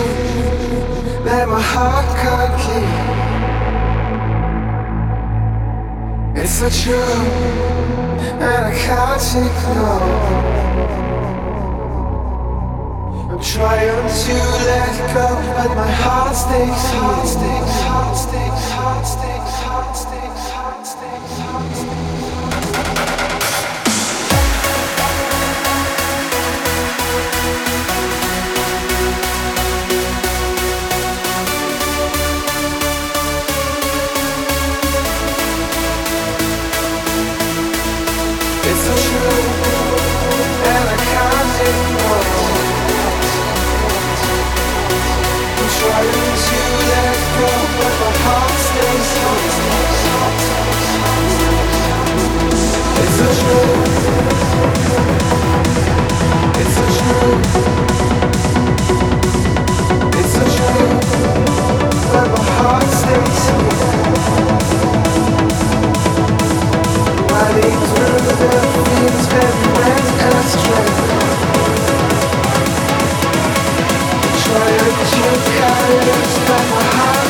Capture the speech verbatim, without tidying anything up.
that my heart can't keep. It's so true, and I can't ignore. I'm trying to let go, but my heart stays here. Heart stays, heart stays, heart stays, heart stays, heart stays, heart stays. It's so true, and I can't ignore. I'm trying to let go, but my heart stays on. It's so true, it's so true, it's so true, but my heart stays here. Riding through the fields very wet and straight, trying to carry us, but my heart